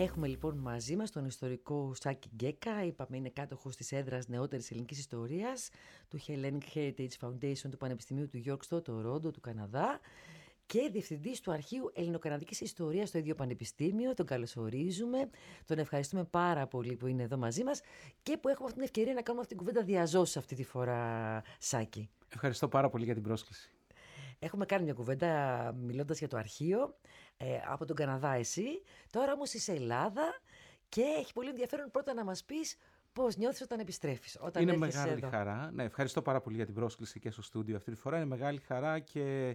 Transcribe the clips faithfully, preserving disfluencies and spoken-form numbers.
Έχουμε λοιπόν μαζί μας τον ιστορικό Σάκη Γκέκα, είπαμε είναι κάτοχος της έδρας νεότερης ελληνικής ιστορίας του Hellenic Heritage Foundation του Πανεπιστημίου του York στο Τορόντο του Καναδά και διευθυντής του Αρχείου Ελληνοκαναδικής Ιστορίας στο ίδιο Πανεπιστήμιο. Τον καλωσορίζουμε, τον ευχαριστούμε πάρα πολύ που είναι εδώ μαζί μας και που έχουμε αυτή την ευκαιρία να κάνουμε αυτή την κουβέντα διαζώσεις αυτή τη φορά, Σάκη. Ευχαριστώ πάρα πολύ για την πρόσκληση. Έχουμε κάνει μια κουβέντα μιλώντας για το αρχείο ε, από τον Καναδά εσύ. Τώρα όμως είσαι Ελλάδα και έχει πολύ ενδιαφέρον πρώτα να μας πεις πώς νιώθεις όταν επιστρέφεις, όταν Είναι έρχεσαι μεγάλη εδώ. χαρά. Ναι, ευχαριστώ πάρα πολύ για την πρόσκληση και στο στούντιο αυτή τη φορά. Είναι μεγάλη χαρά και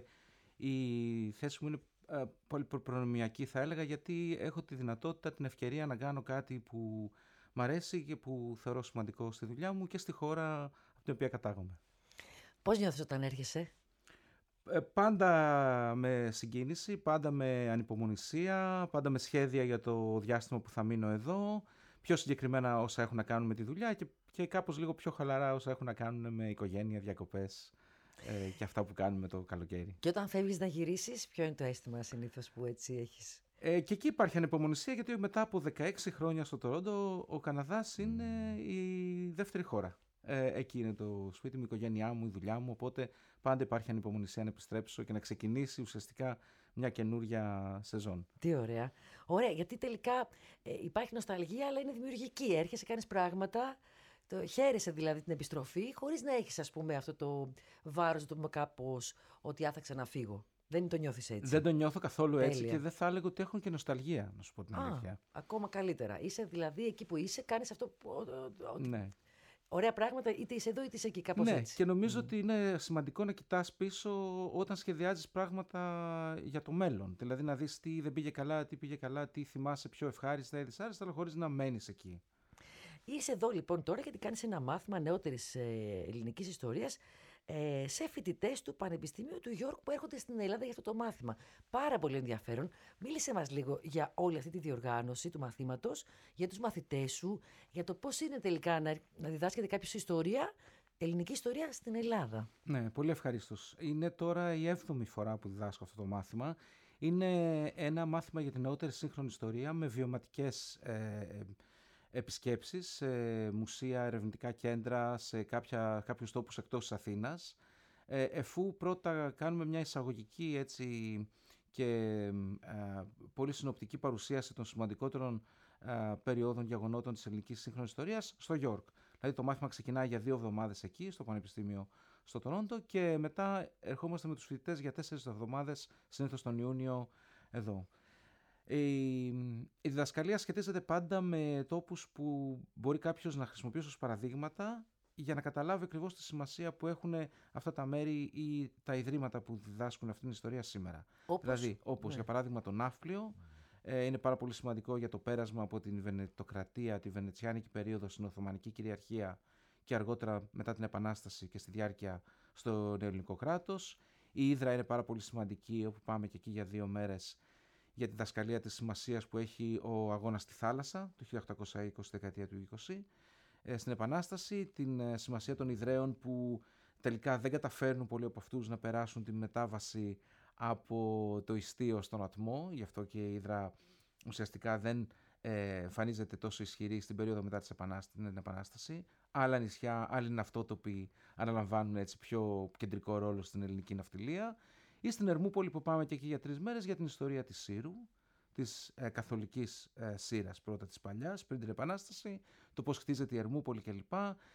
η θέση μου είναι ε, πολύ προνομιακή θα έλεγα, γιατί έχω τη δυνατότητα, την ευκαιρία να κάνω κάτι που μ' αρέσει και που θεωρώ σημαντικό στη δουλειά μου και στη χώρα από την οποία κατάγομαι. Πώς νιώθεις όταν έρχεσαι? Πάντα με συγκίνηση, πάντα με ανυπομονησία, πάντα με σχέδια για το διάστημα που θα μείνω εδώ, πιο συγκεκριμένα όσα έχουν να κάνουν με τη δουλειά και, και κάπως λίγο πιο χαλαρά όσα έχουν να κάνουν με οικογένεια, διακοπές ε, και αυτά που κάνουμε το καλοκαίρι. Και όταν φεύγεις να γυρίσεις, ποιο είναι το αίσθημα συνήθως που έτσι έχεις? Ε, και εκεί υπάρχει ανυπομονησία, γιατί μετά από δεκαέξι χρόνια στο Τορόντο ο Καναδάς είναι η δεύτερη χώρα. Ε, εκεί είναι το σπίτι μου, η οικογένειά μου, η δουλειά μου, οπότε πάντα υπάρχει ανυπομονησία να επιστρέψω και να ξεκινήσει ουσιαστικά μια καινούρια σεζόν. Τι ωραία. Ωραία, γιατί τελικά ε, υπάρχει νοσταλγία, αλλά είναι δημιουργική. Έρχεσαι, κάνεις πράγματα, το, χαίρεσαι δηλαδή την επιστροφή, χωρίς να έχεις ας πούμε αυτό το βάρος, το πούμε κάπως, ότι α, θα ξαναφύγω. Δεν το νιώθεις έτσι? Δεν το νιώθω καθόλου έτσι. Τέλεια. Και δεν θα έλεγα ότι έχω και νοσταλγία, να σου πω την αλήθεια. Α, ακόμα καλύτερα. Είσαι δηλαδή εκεί που είσαι, κάνεις αυτό που... Ότι... Ναι. Ωραία πράγματα, είτε είσαι εδώ είτε είσαι εκεί, κάπως ναι, έτσι. Και νομίζω mm. ότι είναι σημαντικό να κοιτάς πίσω όταν σχεδιάζεις πράγματα για το μέλλον. Δηλαδή να δεις τι δεν πήγε καλά, τι πήγε καλά, τι θυμάσαι πιο ευχάριστα ή δυσάρεστα, αλλά χωρίς να μένεις εκεί. Είσαι εδώ λοιπόν τώρα γιατί κάνεις ένα μάθημα νεότερης ε, ελληνικής ιστορίας ε, σε φοιτητές του Πανεπιστημίου του York που έρχονται στην Ελλάδα για αυτό το μάθημα. Πάρα πολύ ενδιαφέρον. Μίλησε μας λίγο για όλη αυτή τη διοργάνωση του μαθήματος, για τους μαθητές σου, για το πώς είναι τελικά να, να διδάσκεται κάποιος ιστορία, ελληνική ιστορία στην Ελλάδα. Ναι, πολύ ευχαρίστως. Είναι τώρα η έβδομη φορά που διδάσκω αυτό το μάθημα. Είναι ένα μάθημα για την νεότερη σύγχρονη ιστορία με βιωματικές ε, επισκέψεις σε μουσεία, ερευνητικά κέντρα, σε κάποια, κάποιους τόπους εκτός της Αθήνας, ε, εφού πρώτα κάνουμε μια εισαγωγική έτσι, και ε, πολύ συνοπτική παρουσίαση των σημαντικότερων ε, περιόδων γεγονότων της ελληνικής σύγχρονης ιστορίας στο York. Δηλαδή το μάθημα ξεκινάει για δύο εβδομάδες εκεί, στο Πανεπιστήμιο στο Τορόντο, και μετά ερχόμαστε με τους φοιτητές για τέσσερις εβδομάδες, συνήθως τον Ιούνιο, εδώ. Η, η διδασκαλία σχετίζεται πάντα με τόπους που μπορεί κάποιος να χρησιμοποιήσει ως παραδείγματα για να καταλάβει ακριβώς τη σημασία που έχουν αυτά τα μέρη ή τα ιδρύματα που διδάσκουν αυτήν την ιστορία σήμερα. Όπως, δηλαδή, όπως ναι. για παράδειγμα το Ναύπλιο, ε, είναι πάρα πολύ σημαντικό για το πέρασμα από την Βενετοκρατία, τη Βενετσιάνικη περίοδο στην Οθωμανική κυριαρχία και αργότερα μετά την Επανάσταση και στη διάρκεια στο νεοελληνικό κράτος. Η Ύδρα είναι πάρα πολύ σημαντική, όπου πάμε και εκεί για δύο μέρες, για τη διδασκαλία της σημασίας που έχει ο αγώνας στη θάλασσα το χίλια οκτακόσια είκοσι, δεκαετία του είκοσι. Ε, στην Επανάσταση, την ε, σημασία των Ιδραίων που τελικά δεν καταφέρνουν πολλοί από αυτούς να περάσουν τη μετάβαση από το ιστίο στον ατμό, γι' αυτό και η Ύδρα ουσιαστικά δεν ε, εμφανίζεται τόσο ισχυρή στην περίοδο μετά της επανάσταση, την Επανάσταση. Άλλα νησιά, άλλοι ναυτότοποι αναλαμβάνουν έτσι πιο κεντρικό ρόλο στην ελληνική ναυτιλία. Ή στην Ερμούπολη που πάμε και εκεί για τρεις μέρες για την ιστορία της Σύρου, της ε, καθολικής ε, Σύρας πρώτα της παλιάς, πριν την Επανάσταση, το πώς χτίζεται η Ερμούπολη κλπ.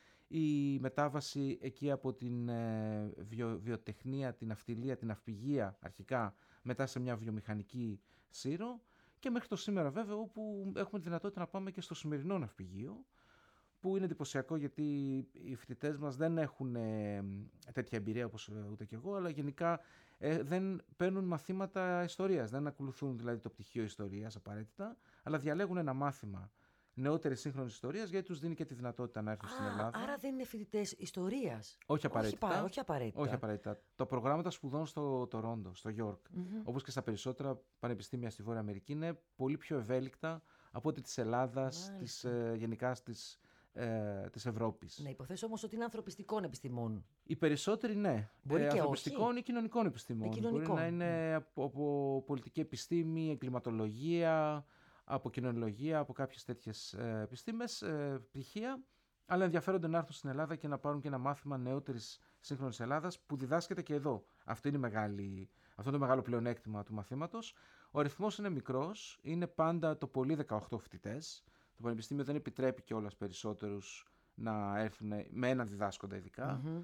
Η μετάβαση εκεί από την ε, βιο, βιοτεχνία, την ναυτιλία, την ναυπηγεία αρχικά, μετά σε μια βιομηχανική Σύρο, και μέχρι το σήμερα βέβαια, όπου έχουμε τη δυνατότητα να πάμε και στο σημερινό ναυπηγείο, που είναι εντυπωσιακό γιατί οι φοιτητές μας δεν έχουν ε, τέτοια εμπειρία όπως ε, ούτε κι εγώ, αλλά γενικά ε, δεν παίρνουν μαθήματα ιστορίας, δεν ακολουθούν δηλαδή το πτυχίο ιστορίας απαραίτητα, αλλά διαλέγουν ένα μάθημα νεότερης σύγχρονης ιστορίας, γιατί τους δίνει και τη δυνατότητα να έρθουν Α, στην Ελλάδα. Άρα δεν είναι φοιτητές ιστορίας? Όχι απαραίτητα. Όχι, όχι απαραίτητα. Όχι απαραίτητα. Το προγράμματα σπουδών στο Τορόντο, στο York, mm-hmm. όπως και στα περισσότερα πανεπιστήμια στη Βόρεια Αμερική, είναι πολύ πιο ευέλικτα από ό,τι της Ελλάδας, της, ε, γενικά της Ε, της Ευρώπης. Να υποθέσω όμως ότι είναι ανθρωπιστικών επιστημών. Οι περισσότεροι ναι. Μπορεί ε, και ανθρωπιστικών όχι. ή κοινωνικών επιστημών. Ε, κοινωνικών. Μπορεί να είναι ναι. από, από πολιτική επιστήμη, εγκληματολογία, από κοινωνιολογία, από κάποιες τέτοιες ε, επιστήμες, ε, πτυχία, αλλά ενδιαφέρονται να έρθουν στην Ελλάδα και να πάρουν και ένα μάθημα νεότερης σύγχρονης Ελλάδας που διδάσκεται και εδώ. Αυτό είναι, μεγάλη, αυτό είναι το μεγάλο πλεονέκτημα του μαθήματος. Ο αριθμός είναι μικρός, είναι πάντα το πολύ δεκαοκτώ φοιτητές. Το Πανεπιστήμιο δεν επιτρέπει κιόλας περισσότερους να έρθουν με έναν διδάσκοντα ειδικά. Mm-hmm.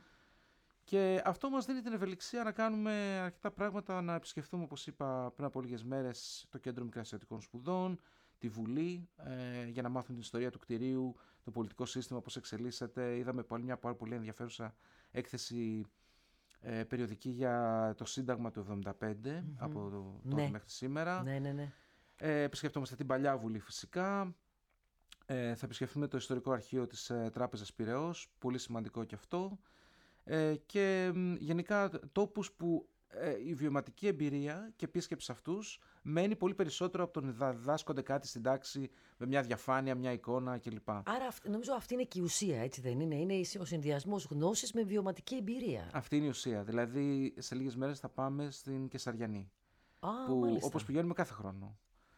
Και αυτό μας δίνει την ευελιξία να κάνουμε αρκετά πράγματα, να επισκεφθούμε, όπως είπα πριν από λίγες μέρες, το Κέντρο Μικρασιατικών Σπουδών, τη Βουλή, ε, για να μάθουν την ιστορία του κτηρίου, το πολιτικό σύστημα, πώς εξελίσσεται. Είδαμε πάλι μια πάρα πολύ ενδιαφέρουσα έκθεση ε, περιοδική για το Σύνταγμα του εβδομήντα πέντε, mm-hmm. από το, τότε ναι. μέχρι σήμερα. Ναι, ναι, ναι. Ε, επισκεφτόμαστε την Παλιά Βουλή φυσικά. Ε, θα επισκεφθούμε το Ιστορικό Αρχείο της ε, Τράπεζας Πειραιώς, πολύ σημαντικό και αυτό. Ε, και γενικά τόπους που ε, η βιωματική εμπειρία και επίσκεψη σε αυτούς μένει πολύ περισσότερο από το να διδάσκονται κάτι στην τάξη με μια διαφάνεια, μια εικόνα κλπ. Άρα νομίζω αυτή είναι και η ουσία, έτσι δεν είναι? Είναι ο συνδυασμός γνώσης με βιωματική εμπειρία. Αυτή είναι η ουσία. Δηλαδή σε λίγες μέρες θα πάμε στην Κεσαριανή, Α, που, όπως πηγαίνουμε κάθε χρόνο.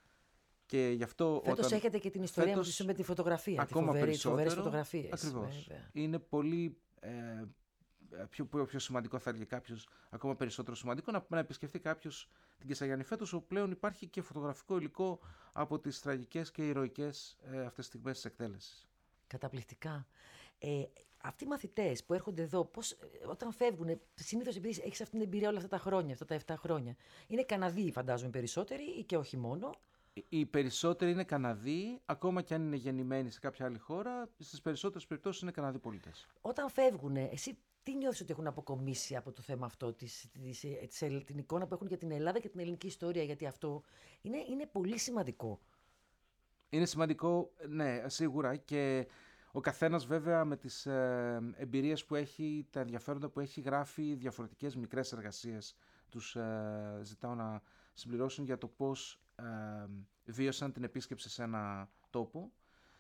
Και γι' αυτό φέτος όταν... έχετε και την ιστορία φέτος... με τη φωτογραφία, ακόμα τη φοβερή, περισσότερο, φοβερές φωτογραφίες. Ακριβώς. Βέβαια. Είναι πολύ... Ε, Πιο, πιο, πιο σημαντικό, θα έλεγε κάποιος, ακόμα περισσότερο σημαντικό, να, να επισκεφτεί κάποιος την Κεσαριανή φέτος, όπου πλέον υπάρχει και φωτογραφικό υλικό από τις τραγικές και ηρωικές ε, αυτές τις στιγμές της εκτέλεσης. Καταπληκτικά. Ε, αυτοί οι μαθητές που έρχονται εδώ, πώς, όταν φεύγουν, συνήθως επειδή έχεις αυτή την εμπειρία όλα αυτά τα χρόνια, αυτά τα επτά χρόνια, είναι Καναδοί, φαντάζομαι, περισσότεροι ή και όχι μόνο? Οι περισσότεροι είναι Καναδοί, ακόμα και αν είναι γεννημένοι σε κάποια άλλη χώρα, στις περισσότερες περιπτώσεις είναι Καναδοί πολίτες. Όταν φεύγουν, εσύ τι νιώθεις ότι έχουν αποκομίσει από το θέμα αυτό, της, της, της, της, την εικόνα που έχουν για την Ελλάδα και την ελληνική ιστορία? Γιατί αυτό είναι, είναι πολύ σημαντικό. Είναι σημαντικό, ναι, σίγουρα. Και ο καθένας βέβαια με τις ε, εμπειρίες που έχει, τα ενδιαφέροντα που έχει, γράφει διαφορετικές μικρές εργασίες. Τους ε, ζητάω να συμπληρώσουν για το πώς ε, βίωσαν την επίσκεψη σε ένα τόπο.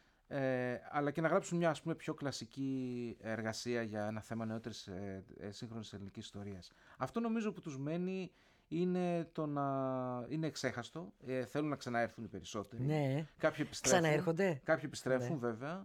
Ε, αλλά και να γράψουν μια, ας πούμε, πιο κλασική εργασία για ένα θέμα νεότερης ε, ε, σύγχρονης ελληνικής ιστορίας. Αυτό νομίζω που τους μένει είναι το να είναι εξέχαστο. Ε, θέλουν να ξαναέρθουν οι περισσότεροι. Ναι. Κάποιοι επιστρέφουν. Ξαναέρχονται. Κάποιοι επιστρέφουν, ναι. βέβαια.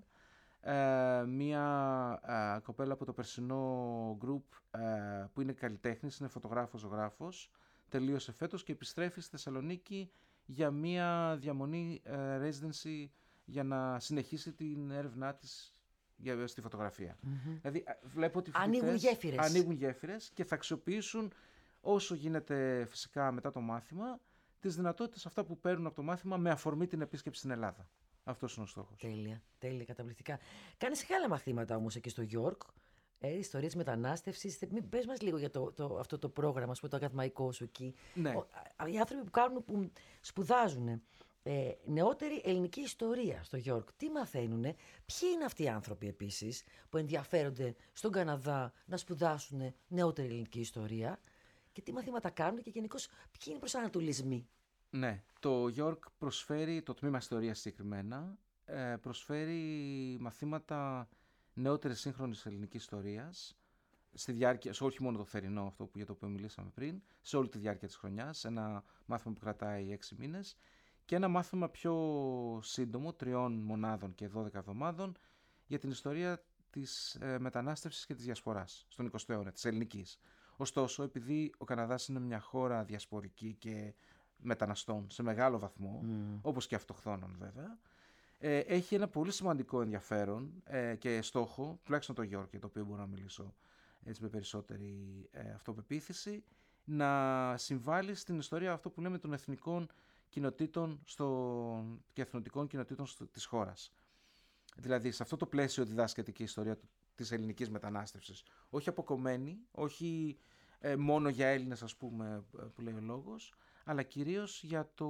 Ε, μια ε, κοπέλα από το περσινό group ε, που είναι καλλιτέχνης, είναι φωτογράφος, ζωγράφος, τελείωσε φέτος και επιστρέφει στη Θεσσαλονίκη για μια διαμονή ε, residency, για να συνεχίσει την έρευνά της για, στη φωτογραφία. Mm-hmm. Δηλαδή βλέπω ότι ανοίγουν γέφυρες. ανοίγουν γέφυρες και θα αξιοποιήσουν όσο γίνεται φυσικά μετά το μάθημα τις δυνατότητες αυτά που παίρνουν από το μάθημα με αφορμή την επίσκεψη στην Ελλάδα. Αυτός είναι ο στόχος. Τέλεια, τέλεια, καταπληκτικά. Κάνεις και άλλα μαθήματα όμως εκεί στο York, ε, ιστορίες μετανάστευσης. Πες μας λίγο για το, το, αυτό το πρόγραμμα, το ακαδημαϊκό σου εκεί. Ναι. Ο, οι άνθρωποι που, κάνουν, που σπουδάζουν Ε, νεότερη ελληνική ιστορία στο York. Τι μαθαίνουνε, ποιοι είναι αυτοί οι άνθρωποι επίσης που ενδιαφέρονται στον Καναδά να σπουδάσουν νεότερη ελληνική ιστορία και τι μαθήματα κάνουν και γενικώς ποιοι είναι οι προσανατολισμοί? Ναι, το York προσφέρει, το τμήμα ιστορίας συγκεκριμένα, ε, προσφέρει μαθήματα νεότερης σύγχρονης ελληνικής ιστορίας στη διάρκεια, σε όχι μόνο το θερινό αυτό που, για το οποίο μιλήσαμε πριν, σε όλη τη διάρκεια της χρονιάς, ένα μάθημα που κρατάει έξι μήνες. Και ένα μάθημα πιο σύντομο, τριών μονάδων και δώδεκα εβδομάδων, για την ιστορία της ε, μετανάστευσης και της διασποράς στον εικοστό αιώνα, της ελληνικής. Ωστόσο, επειδή ο Καναδάς είναι μια χώρα διασπορική και μεταναστών σε μεγάλο βαθμό, mm. όπως και αυτοχθόνων βέβαια, ε, έχει ένα πολύ σημαντικό ενδιαφέρον ε, και στόχο, τουλάχιστον το York, για το οποίο μπορώ να μιλήσω έτσι με περισσότερη ε, αυτοπεποίθηση, να συμβάλλει στην ιστορία αυτό που λέμε των εθνικών κοινοτήτων στο... και εθνοτικών κοινοτήτων στο... της χώρας. Δηλαδή, σε αυτό το πλαίσιο διδάσκεται και η ιστορία της ελληνικής μετανάστευσης. Όχι αποκομμένη, όχι ε, μόνο για Έλληνες, ας πούμε, που λέει ο λόγος, αλλά κυρίως για το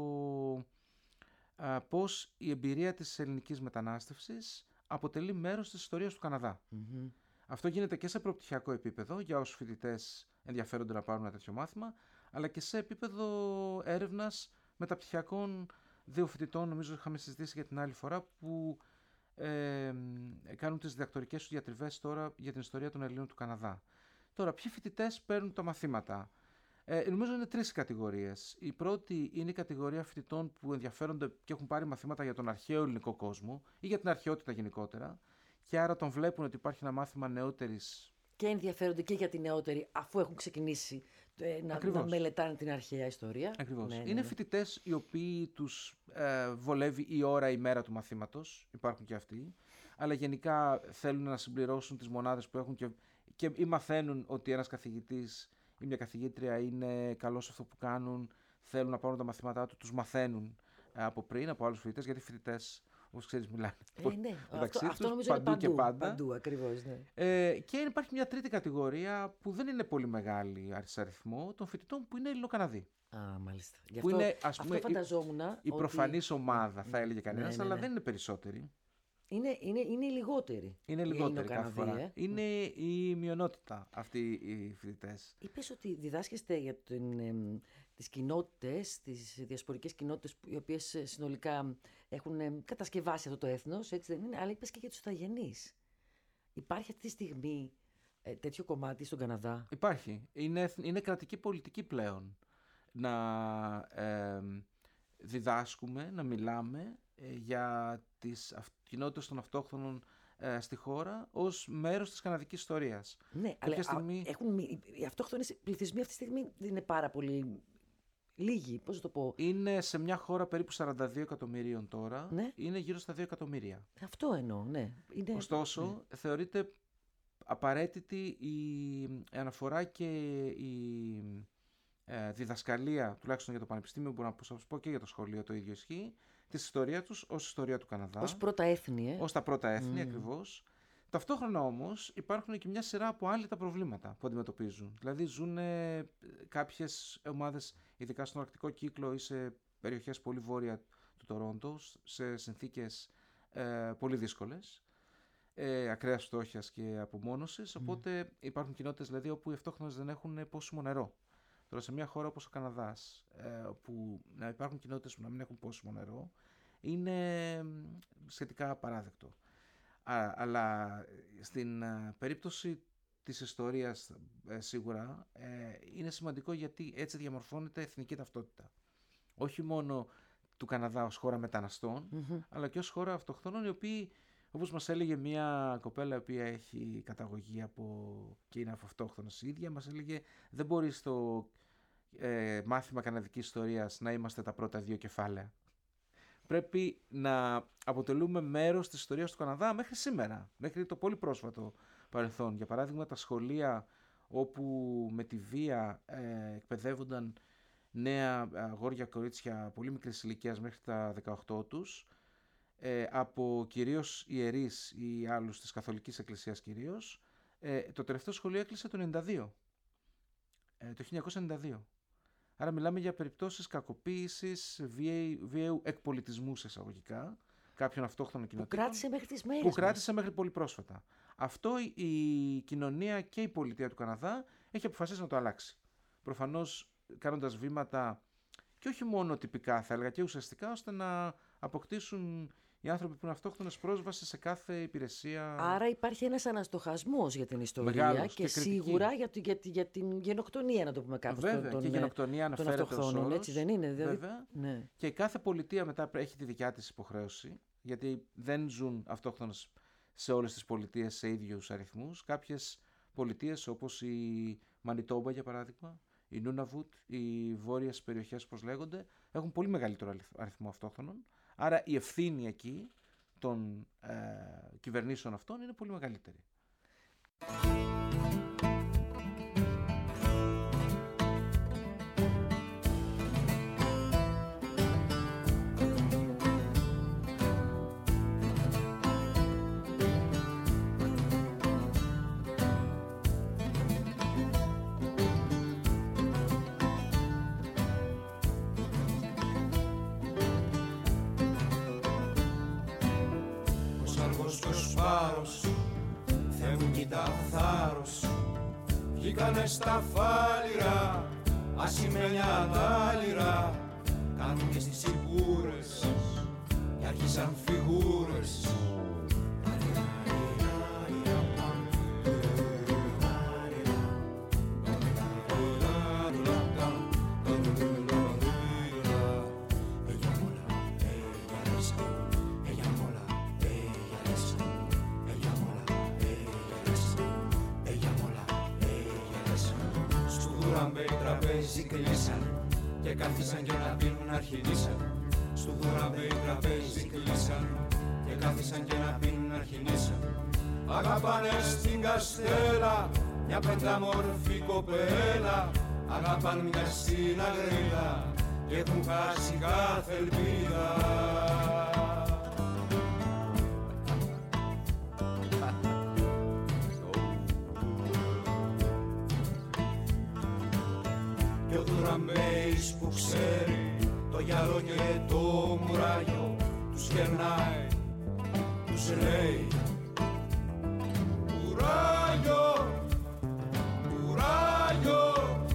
α, πώς η εμπειρία της ελληνικής μετανάστευσης αποτελεί μέρος της ιστορίας του Καναδά. Mm-hmm. Αυτό γίνεται και σε προπτυχιακό επίπεδο, για όσους φοιτητές ενδιαφέρονται να πάρουν ένα τέτοιο μάθημα, αλλά και σε επίπεδο έρευνας μεταπτυχιακών δύο φοιτητών, νομίζω είχαμε συζητήσει για την άλλη φορά, που ε, κάνουν τις διδακτορικές τους διατριβές τώρα για την ιστορία των Ελλήνων του Καναδά. Τώρα, ποιοι φοιτητές παίρνουν τα μαθήματα? Ε, νομίζω είναι τρεις κατηγορίες. Η πρώτη είναι η κατηγορία φοιτητών που ενδιαφέρονται και έχουν πάρει μαθήματα για τον αρχαίο ελληνικό κόσμο ή για την αρχαιότητα γενικότερα, και άρα τον βλέπουν ότι υπάρχει ένα μάθημα νεότερης. Και ενδιαφέρονται και για τη νεότερη, αφού έχουν ξεκινήσει ε, να, να μελετάνε την αρχαία ιστορία. Ακριβώς. Ναι, ναι, ναι. Είναι φοιτητές οι οποίοι τους ε, βολεύει η ώρα, η μέρα του μαθήματος. Υπάρχουν και αυτοί. Αλλά γενικά θέλουν να συμπληρώσουν τις μονάδες που έχουν και, και ή μαθαίνουν ότι ένας καθηγητής ή μια καθηγήτρια είναι καλός σε αυτό που κάνουν. Θέλουν να πάρουν τα μαθήματά του, τους μαθαίνουν ε, από πριν, από άλλους φοιτητές, γιατί φοιτητές, όπως ξέρεις, μιλάνε Ε, ναι. μεταξύ αυτό, τους, αυτό νομίζω παντού είναι παντού, και πάντα. Παντού, ακριβώς, ναι. Ε, και υπάρχει μια τρίτη κατηγορία που δεν είναι πολύ μεγάλη σε αριθμό, των φοιτητών που είναι Ελληνοκαναδοί. Α, μάλιστα. Γι' Που αυτό, είναι, ας πούμε, αυτό φανταζόμουν. η, η ότι... προφανής ομάδα, θα έλεγε κανένας, ναι, ναι, αλλά ναι. δεν είναι περισσότεροι. Είναι, είναι, είναι οι λιγότεροι. Είναι λιγότεροι κάθε φορά. Ε. Είναι η μειονότητα αυτοί οι φοιτητές. Είπες ότι διδάσκεστε για την, ε, τις κοινότητες, τις διασπορικές κοινότητες, οι οποίες συνολικά έχουν ε, κατασκευάσει αυτό το έθνος, έτσι δεν είναι, αλλά είπες και για τους ηθαγενείς. Υπάρχει αυτή τη στιγμή ε, τέτοιο κομμάτι στον Καναδά? Υπάρχει. Είναι, είναι κρατική πολιτική πλέον να ε, διδάσκουμε, να μιλάμε ε, για τις κοινότητες των αυτόχθονων ε, στη χώρα ως μέρος της καναδικής ιστορίας. Ναι, Κάποια αλλά στιγμή... έχουν, οι αυτόχθονες πληθυσμοί αυτή τη στιγμή δεν είναι πάρα πολύ λίγοι, πώς να το πω. Είναι σε μια χώρα περίπου σαράντα δύο εκατομμυρίων τώρα, ναι. Είναι γύρω στα δύο εκατομμύρια. Αυτό εννοώ, ναι. Είναι... Ωστόσο, ναι. θεωρείται απαραίτητη η αναφορά και η ε, διδασκαλία, τουλάχιστον για το πανεπιστήμιο, μπορώ να σας πω και για το σχολείο το ίδιο ισχύει, της ιστορίας τους ως ιστορία του Καναδά. Ως πρώτα έθνη, ε. Ως τα πρώτα έθνη, mm. ακριβώς. Ταυτόχρονα όμως υπάρχουν και μια σειρά από άλλα τα προβλήματα που αντιμετωπίζουν. Δηλαδή ζουν κάποιες ομάδες, ειδικά στον αρκτικό κύκλο ή σε περιοχές πολύ βόρεια του Τορόντο, σε συνθήκες ε, πολύ δύσκολες, ε, ακραίας φτώχειας και απομόνωσης. Mm. Οπότε υπάρχουν κοινότητες δηλαδή, όπου οι αυτόχθονες δεν έχουν πόσιμο νερό. Τώρα σε μια χώρα όπως ο Καναδάς, ε, όπου να υπάρχουν κοινότητες που να μην έχουν πόσιμο νερό, είναι σχετικά απαράδεκτο. Α, αλλά στην α, περίπτωση της ιστορίας ε, σίγουρα ε, είναι σημαντικό, γιατί έτσι διαμορφώνεται εθνική ταυτότητα. Όχι μόνο του Καναδά ως χώρα μεταναστών, mm-hmm. αλλά και ως χώρα αυτοχθόνων, οι οποίοι, όπως μας έλεγε μια κοπέλα η οποία έχει καταγωγή από, και είναι αυτόχθονας η ίδια, μας έλεγε δεν μπορεί στο ε, μάθημα καναδικής ιστορίας να είμαστε τα πρώτα δύο κεφάλαια. Πρέπει να αποτελούμε μέρος της ιστορίας του Καναδά μέχρι σήμερα, μέχρι το πολύ πρόσφατο παρελθόν. Για παράδειγμα, τα σχολεία όπου με τη βία ε, εκπαιδεύονταν νέα αγόρια, κορίτσια πολύ μικρής ηλικίας μέχρι τα δεκαοκτώ τους, ε, από κυρίως ιερείς ή άλλους της Καθολικής Εκκλησίας κυρίως, ε, το τελευταίο σχολείο έκλεισε το ενενήντα δύο, ε, το χίλια εννιακόσια ενενήντα δύο. Άρα μιλάμε για περιπτώσεις κακοποίησης, βίαιου εκπολιτισμού σε εισαγωγικά, κάποιων αυτόχθονων κοινοτήτων. Που κράτησε μέχρι τις μέρες Που κράτησε μας. μέχρι πολύ πρόσφατα. Αυτό η κοινωνία και η πολιτεία του Καναδά έχει αποφασίσει να το αλλάξει. Προφανώς κάνοντας βήματα και όχι μόνο τυπικά θα έλεγα και ουσιαστικά, ώστε να αποκτήσουν οι άνθρωποι που είναι αυτόχθονες πρόσβαση σε κάθε υπηρεσία. Άρα υπάρχει ένας αναστοχασμός για την ιστορία. Μεγάλος και, και σίγουρα για, για, για την γενοκτονία, να το πούμε κάπως. Βέβαια, τον, και η γενοκτονία αναφέρεται ως όρος. Έτσι δεν είναι? Δηλαδή... Βέβαια. Ναι. Και κάθε πολιτεία μετά έχει τη δικιά της υποχρέωση, γιατί δεν ζουν αυτόχθονες σε όλες τις πολιτείες σε ίδιους αριθμούς. Κάποιες πολιτείες όπως η Μανιτόμπα για παράδειγμα, η Νούναβουτ, οι βόρειες περιοχές όπως λέγονται, έχουν πολύ μεγαλύτερο αριθμό αυτόχθονων. Άρα η ευθύνη εκεί των ε, κυβερνήσεων αυτών είναι πολύ μεγαλύτερη. Βγήκανε στα φάλιρα, ασημένια τάλιρα, κάνουν και στις σιγούρες και άρχισαν φιγούρες. Δουραμπέι τραπέζι κλείσαν και κάθισαν και να πίνουν αρχινήσαν. Στο Δουραμπέι τραπέζι κλείσαν και κάθισαν και να πίνουν αρχινήσαν. Αγαπάνε στην Καστέλα μια πεντάμορφη κοπέλα. Αγαπάνε μια στην Αγρίλα και έχουν χάσει κάθε ελπίδα. Και ο Δουραμπέης που ξέρει το γυαλό και το μουράγιο τους κερνάει, τους λέει κουράγιο, κουράγιο.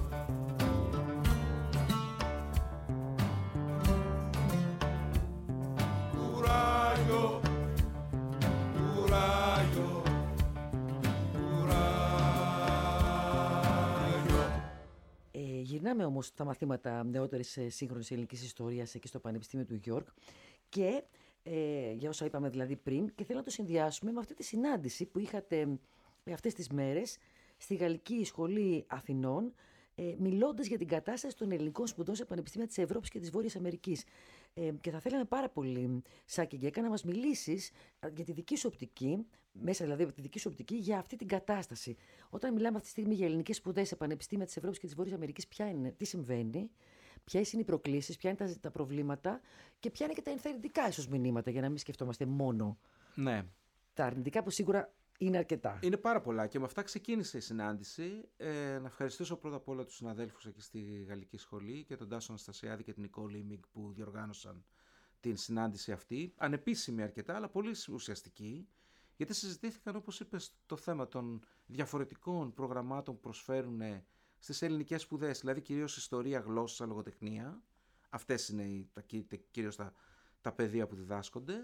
Κουράγιο, κουράγιο, κουράγιο. Ε, γυρνάμε όμως στα μαθήματα νεότερης ε, σύγχρονης ελληνικής ιστορίας εκεί στο Πανεπιστήμιο του Γιόρκ και ε, για όσα είπαμε δηλαδή πριν, και θέλω να το συνδυάσουμε με αυτή τη συνάντηση που είχατε ε, αυτές τις μέρες στη Γαλλική Σχολή Αθηνών, ε, μιλώντας για την κατάσταση των ελληνικών σπουδών σε πανεπιστήμια της Ευρώπης και της Βόρειας Αμερικής. Ε, και θα θέλαμε πάρα πολύ, Σάκη Γκέκα, να μας μιλήσεις για τη δική σου οπτική, μέσα δηλαδή από τη δική σου οπτική, για αυτή την κατάσταση. Όταν μιλάμε αυτή τη στιγμή για ελληνικές σπουδές σε πανεπιστήμια της Ευρώπης και της Βόρειας Αμερικής, ποια είναι, τι συμβαίνει, ποιες είναι οι προκλήσεις, ποια είναι τα, τα προβλήματα και ποια είναι και τα ενθαρρυντικά ίσως μηνύματα, για να μην σκεφτόμαστε μόνο Ναι. τα αρνητικά που σίγουρα είναι αρκετά. Είναι πάρα πολλά και με αυτά ξεκίνησε η συνάντηση. Ε, να ευχαριστήσω πρώτα απ' όλα τους συναδέλφους εκεί στη Γαλλική Σχολή και τον Τάσο Αναστασιάδη και την Νικόλη Ιμίγκ που διοργάνωσαν την συνάντηση αυτή. Ανεπίσημη αρκετά, αλλά πολύ ουσιαστική, γιατί συζητήθηκαν, όπως είπες, το θέμα των διαφορετικών προγραμμάτων που προσφέρουν στις ελληνικές σπουδές, δηλαδή κυρίως ιστορία, γλώσσα, λογοτεχνία. Αυτές είναι οι, τα, κυρίως τα, τα πεδία που διδάσκονται.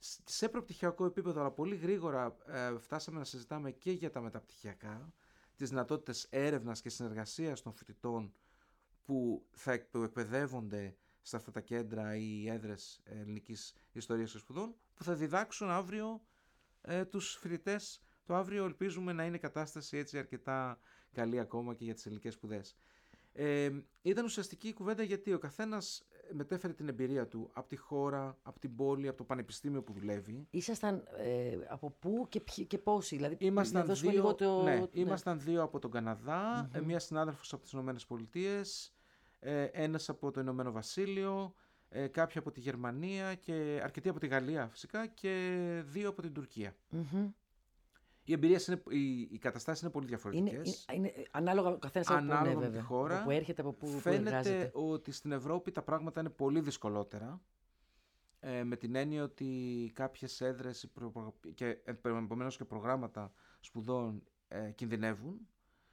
Σε προπτυχιακό επίπεδο, αλλά πολύ γρήγορα ε, φτάσαμε να συζητάμε και για τα μεταπτυχιακά, τις δυνατότητες έρευνας και συνεργασίας των φοιτητών που θα εκπαιδεύονται σε αυτά τα κέντρα ή έδρες ελληνικής ιστορίας και σπουδών, που θα διδάξουν αύριο ε, τους φοιτητές. Το αύριο ελπίζουμε να είναι η κατάσταση έτσι αρκετά καλή ακόμα και για τις ελληνικές σπουδές. Ε, ήταν ουσιαστική η κουβέντα γιατί ο καθένας μετέφερε την εμπειρία του από τη χώρα, από την πόλη, από το πανεπιστήμιο που δουλεύει. Ήσασταν ε, από πού και, ποιοι, και πόσοι, δηλαδή Ήμασταν δύο, λίγο το... ναι, ναι. ήμασταν δύο από τον Καναδά, mm-hmm. μία συνάδελφος από τις Ηνωμένες Πολιτείες, ε, ένας από το Ηνωμένο Βασίλειο, ε, κάποιοι από τη Γερμανία και αρκετοί από τη Γαλλία φυσικά και δύο από την Τουρκία. Mm-hmm. Οι εμπειρίες, είναι, οι, οι καταστάσεις είναι πολύ διαφορετικές. Είναι, είναι, ανάλογα ο καθένας από ανάλογα πού είναι, με τη χώρα. Από που έρχεται, από πού Φαίνεται εργάζεται. ότι στην Ευρώπη τα πράγματα είναι πολύ δυσκολότερα. Ε, με την έννοια ότι κάποιες έδρες και επομένως και προγράμματα σπουδών ε, κινδυνεύουν,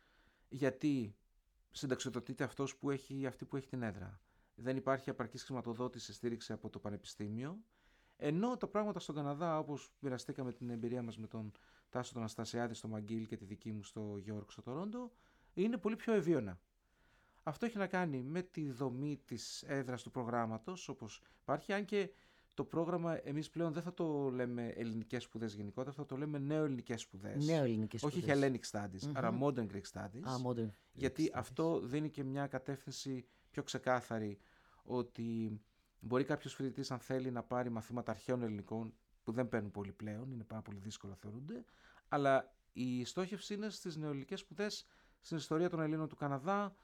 γιατί συνταξιοδοτείται αυτός που έχει, αυτή που έχει την έδρα. Δεν υπάρχει επαρκής χρηματοδότηση, στήριξη από το πανεπιστήμιο. Ενώ τα πράγματα στον Καναδά, όπως μοιραστήκαμε την εμπειρία μας με τον Τάσο τον Αναστασιάδη στο Μαγγίλ και τη δική μου στο Γιόρκ στο Τορόντο, είναι πολύ πιο ευίωνα. Αυτό έχει να κάνει με τη δομή της έδρας του προγράμματος, όπως υπάρχει, αν και το πρόγραμμα εμείς πλέον δεν θα το λέμε ελληνικές σπουδές γενικότερα, θα το λέμε νέο-ελληνικές σπουδές. Νέο-ελληνικές Όχι σπουδές. Hellenic Studies, mm-hmm. αλλά Modern Greek Studies. Ah, modern γιατί Greek αυτό δίνει και μια κατεύθυνση πιο ξεκάθαρη, ότι μπορεί κάποιος φοιτητής, αν θέλει, να πάρει μαθήματα αρχαίων ελληνικών, που δεν παίρνουν πολύ πλέον, είναι πάρα πολύ δύσκολα θεωρούνται, αλλά η στόχευση είναι στις νεοελληνικές σπουδές, στην ιστορία των Ελλήνων του Καναδά,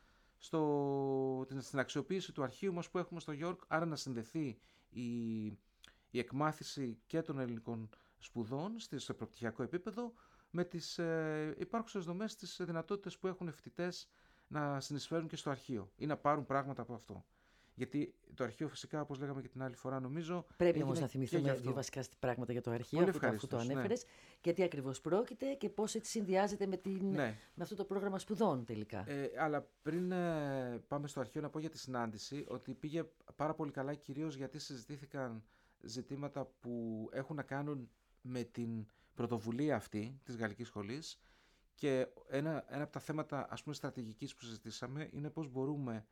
στο, στην αξιοποίηση του αρχείου μας που έχουμε στο Γιόρκ, άρα να συνδεθεί η, η εκμάθηση και των ελληνικών σπουδών στο προπτυχιακό επίπεδο με τις ε, υπάρχουσες δομές, τις δυνατότητες που έχουν φοιτητές να συνεισφέρουν και στο αρχείο ή να πάρουν πράγματα από αυτό. Γιατί το αρχείο φυσικά, όπως λέγαμε και την άλλη φορά, νομίζω. Πρέπει όμως να θυμηθούμε δύο βασικά πράγματα για το αρχείο, αφού το ανέφερες. Ναι. Γιατί ακριβώς πρόκειται και πώς έτσι συνδυάζεται με, την, ναι. με αυτό το πρόγραμμα σπουδών τελικά. Ε, αλλά πριν ε, πάμε στο αρχείο, να πω για τη συνάντηση ότι πήγε πάρα πολύ καλά, κυρίως γιατί συζητήθηκαν ζητήματα που έχουν να κάνουν με την πρωτοβουλία αυτή της Γαλλικής Σχολής. Και ένα, ένα από τα θέματα, ας πούμε, στρατηγικής που συζητήσαμε είναι πώς μπορούμε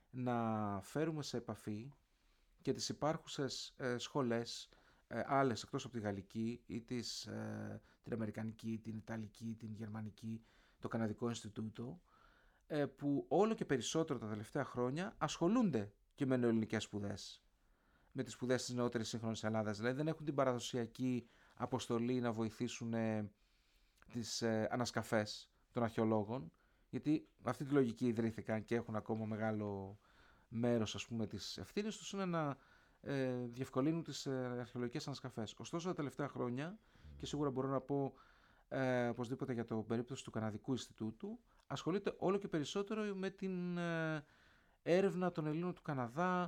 να φέρουμε σε επαφή και τις υπάρχουσες ε, σχολές, ε, άλλες εκτός από τη Γαλλική ή τις, ε, την Αμερικανική, την Ιταλική, την Γερμανική, το Καναδικό Ινστιτούτο, ε, που όλο και περισσότερο τα τελευταία χρόνια ασχολούνται και με νεοελληνικές σπουδές. Με τις σπουδές της νεότερης σύγχρονης Ελλάδας. Δηλαδή δεν έχουν την παραδοσιακή αποστολή να βοηθήσουν ε, τις ε, ανασκαφές των αρχαιολόγων, γιατί με αυτή τη λογική ιδρύθηκαν και έχουν ακόμα μεγάλο μέρος, ας πούμε, της ευθύνης τους είναι να ε, διευκολύνουν τις ε, αρχαιολογικές ανασκαφές. Ωστόσο τα τελευταία χρόνια, και σίγουρα μπορώ να πω ε, οπωσδήποτε για το περίπτωση του Καναδικού Ινστιτούτου, ασχολείται όλο και περισσότερο με την ε, έρευνα των Ελλήνων του Καναδά,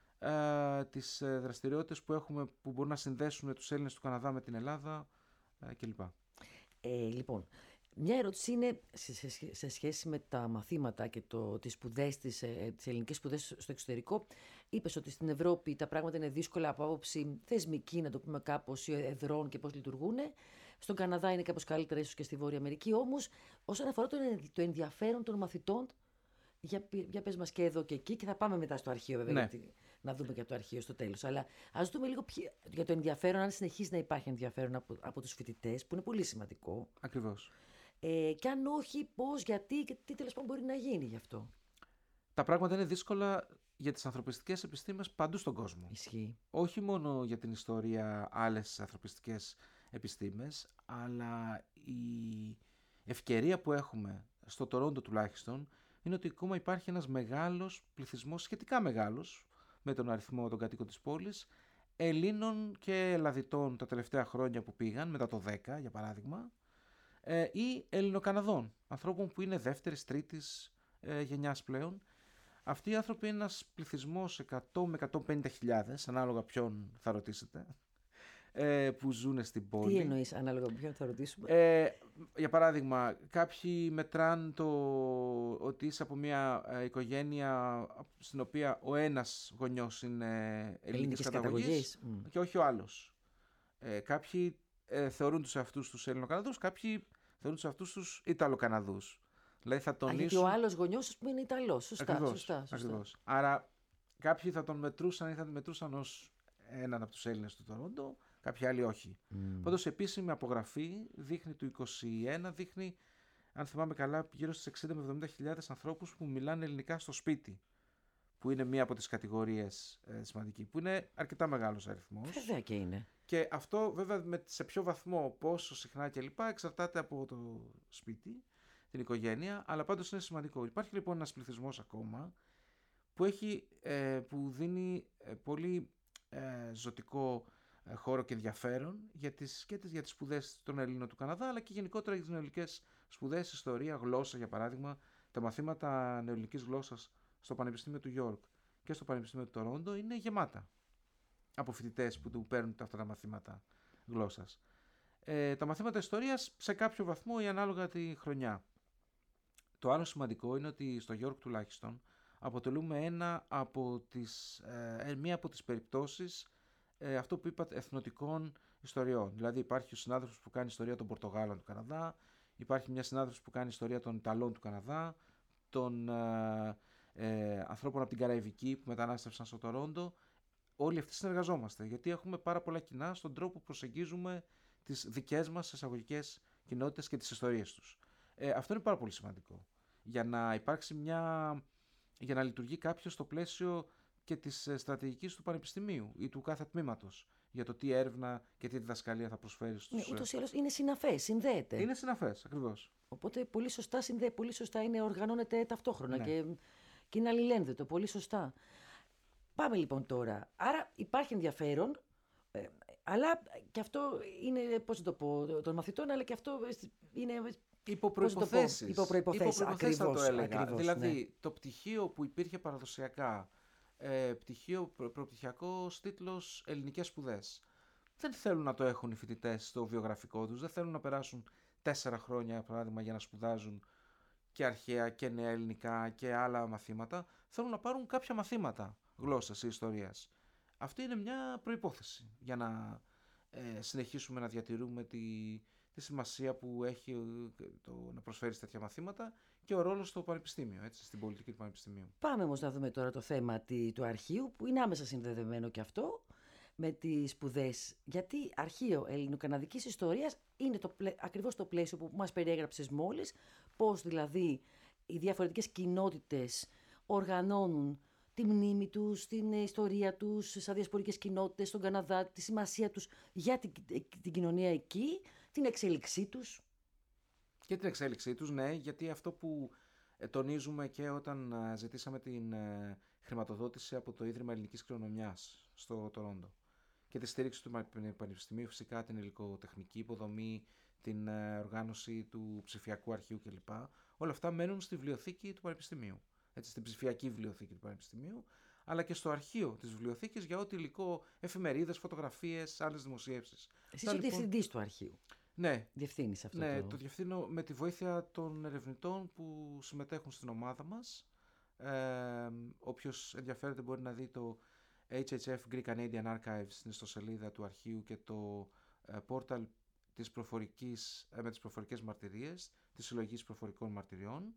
ε, τις ε, δραστηριότητες που έχουμε που μπορούν να συνδέσουν τους Έλληνες του Καναδά με την Ελλάδα ε, κλπ. Ε, λοιπόν, μια ερώτηση είναι σε, σε, σε σχέση με τα μαθήματα και το, τις σπουδές, τις, ε, τις ελληνικές σπουδές στο εξωτερικό. Είπες ότι στην Ευρώπη τα πράγματα είναι δύσκολα από άποψη θεσμική, να το πούμε κάπως, εδρών και πώς λειτουργούν. Στον Καναδά είναι κάπως καλύτερα, ίσως και στη Βόρεια Αμερική. Όμως, όσον αφορά το, το ενδιαφέρον των μαθητών, για, για πες μας και εδώ και εκεί, και θα πάμε μετά στο αρχείο βέβαια, Ναι. γιατί, να δούμε και από το αρχείο στο τέλος. Αλλά ας δούμε λίγο ποιο, για το ενδιαφέρον, αν συνεχίζει να υπάρχει ενδιαφέρον από, από τους φοιτητές, που είναι πολύ σημαντικό. Ακριβώς. Ε, και αν όχι, πώς, γιατί και τι τέλος πάντων μπορεί να γίνει γι' αυτό. Τα πράγματα είναι δύσκολα για τις ανθρωπιστικές επιστήμες παντού στον κόσμο. Ισχύει. Όχι μόνο για την ιστορία άλλες ανθρωπιστικές επιστήμες, αλλά η ευκαιρία που έχουμε στο Τορόντο τουλάχιστον είναι ότι ακόμα υπάρχει ένας μεγάλος πληθυσμός, σχετικά μεγάλος, με τον αριθμό των κατοίκων της πόλης, Ελλήνων και Ελλαδιτών τα τελευταία χρόνια που πήγαν, μετά το δέκα για παράδειγμα, ε, ή Ελληνοκαναδών, ανθρώπων που είναι δεύτερης, τρίτης ε, γενιάς πλέον. Αυτοί οι άνθρωποι είναι ένας πληθυσμός εκατό με εκατόν πενήντα χιλιάδες, ανάλογα ποιον θα ρωτήσετε, ε, που ζουν στην πόλη. Τι εννοείς, ανάλογα με ποιον θα ρωτήσουμε. Ε, για παράδειγμα, κάποιοι μετράν το ότι είσαι από μια ε, οικογένεια στην οποία ο ένας γονιός είναι ελληνικής καταγωγής Mm. και όχι ο άλλος. Ε, κάποιοι ε, θεωρούν τους εαυτούς τους Έλληνο-Καναδούς, κάποιοι θεωρούν τους εαυτούς τους Ιταλο-Καναδούς. Δηλαδή θα Α, γιατί τονίσουν... ο άλλος γονιός, ας πούμε, είναι Ιταλός. Σωστά, Ακριβώς, σωστά, σωστά. ακριβώς. Άρα κάποιοι θα τον μετρούσαν ή θα τον μετρούσαν ως έναν από τους Έλληνες του Τορόντο, κάποιοι άλλοι όχι. Mm. Πάντως επίσημη απογραφή δείχνει του είκοσι ένα, δείχνει, αν θυμάμαι καλά, γύρω στις εξήντα με εβδομήντα χιλιάδες ανθρώπους που μιλάνε ελληνικά στο σπίτι, που είναι μία από τις κατηγορίες ε, σημαντική, που είναι αρκετά μεγάλος αριθμός. Βέβαια και είναι. Και αυτό βέβαια με, σε ποιο βαθμό, πόσο συχνά κλπ. Εξαρτάται από το σπίτι, την οικογένεια, αλλά πάντως είναι σημαντικό. Υπάρχει λοιπόν ένας πληθυσμός ακόμα που, έχει, ε, που δίνει ε, πολύ ε, ζωτικό ε, χώρο και ενδιαφέρον για τις, και τις, για τις σπουδές των Ελλήνων του Καναδά, αλλά και γενικότερα για τις νεοελληνικές σπουδές, ιστορία, γλώσσα για παράδειγμα. Τα μαθήματα νεοελληνικής γλώσσας στο Πανεπιστήμιο του York και στο Πανεπιστήμιο του Τορόντο είναι γεμάτα από φοιτητές που του παίρνουν αυτά τα μαθήματα γλώσσας. Ε, τα μαθήματα ιστορίας σε κάποιο βαθμό ή ανάλογα τη χρονιά. Το άλλο σημαντικό είναι ότι στο York τουλάχιστον αποτελούμε ένα από τις, ε, μία από τις περιπτώσεις ε, αυτό που είπατε εθνοτικών ιστοριών. Δηλαδή υπάρχει ο συνάδελφος που κάνει ιστορία των Πορτογάλων του Καναδά, υπάρχει μια συνάδελφος που κάνει ιστορία των Ιταλών του Καναδά, των ε, ε, ανθρώπων από την Καραϊβική που μετανάστευσαν στο Τορόντο. Όλοι αυτοί συνεργαζόμαστε, γιατί έχουμε πάρα πολλά κοινά στον τρόπο που προσεγγίζουμε τις δικές μας εισαγωγικές κοινότητες και τις ιστορίες τους. Ε, αυτό είναι πάρα πολύ σημαντικό. Για να υπάρξει μια... για να λειτουργεί κάποιος στο πλαίσιο και της στρατηγικής του πανεπιστημίου ή του κάθε τμήματος για το τι έρευνα και τι διδασκαλία θα προσφέρει στους... Ναι, ούτως ή άλλως είναι συναφές, συνδέεται. Είναι συναφές, ακριβώς. Οπότε πολύ σωστά συνδέεται, πολύ σωστά είναι, οργανώνεται ταυτόχρονα Ναι. και, και είναι αλληλένδετο, πολύ σωστά. Πάμε λοιπόν τώρα. Άρα υπάρχει ενδιαφέρον, ε, αλλά και αυτό είναι, πώς να το πω, των μαθητών, αλλά και αυτό είναι... Υπό Πώς να το πω, προϋποθέσεις. υπό προϋποθέσεις, θα το ακριβώς, έλεγα. ακριβώς, δηλαδή ναι. το πτυχίο που υπήρχε παραδοσιακά, ε, πτυχίο, προ, προπτυχιακός τίτλος ελληνικές σπουδές, δεν θέλουν να το έχουν οι φοιτητές στο βιογραφικό τους, δεν θέλουν να περάσουν τέσσερα χρόνια, για παράδειγμα, για να σπουδάζουν και αρχαία και νέα ελληνικά και άλλα μαθήματα. Θέλουν να πάρουν κάποια μαθήματα γλώσσας ή ιστορίας. Αυτή είναι μια προϋπόθεση για να ε, συνεχίσουμε να διατηρούμε τη, τη σημασία που έχει το να προσφέρει τέτοια μαθήματα και ο ρόλος στο πανεπιστήμιο, έτσι, στην πολιτική του πανεπιστημίου. Πάμε όμως να δούμε τώρα το θέμα του αρχείου, που είναι άμεσα συνδεδεμένο και αυτό με τις σπουδές. Γιατί αρχείο ελληνοκαναδικής ιστορίας είναι το πλαί... ακριβώς το πλαίσιο που μας περιέγραψες μόλις, πώς δηλαδή οι διαφορετικές κοινότητες οργανώνουν τη μνήμη τους, την ιστορία τους, σαν διασπορικές κοινότητες στον Καναδά, τη σημασία τους για την, την κοινωνία εκεί, την εξέλιξή τους. Και την εξέλιξή τους, ναι, γιατί αυτό που τονίζουμε και όταν ζητήσαμε την χρηματοδότηση από το Ίδρυμα Ελληνικής Κληρονομιάς στο Τορόντο και τη στήριξη του Πανεπιστημίου, φυσικά την υλικοτεχνική υποδομή, την οργάνωση του ψηφιακού αρχείου κλπ. Όλα αυτά μένουν στη βιβλιοθήκη του Πανεπιστημίου, έτσι, στην ψηφιακή βιβλιοθήκη του Πανεπιστημίου, αλλά και στο αρχείο της βιβλιοθήκης για ό,τι υλικό, εφημερίδες, φωτογραφίες, άλλες δημοσιεύσεις. Εσείς ο διευθυντής του αρχείου. Ναι, διευθύνεις αυτό. ναι, το... το διευθύνω με τη βοήθεια των ερευνητών που συμμετέχουν στην ομάδα μας. Ε, όποιος ενδιαφέρεται μπορεί να δει το έιτς έιτς εφ Greek Canadian Archives στην ιστοσελίδα του αρχείου και το ε, πόρταλ της προφορικής, ε, με τις προφορικές μαρτυρίες, της συλλογής προφορικών μαρτυριών.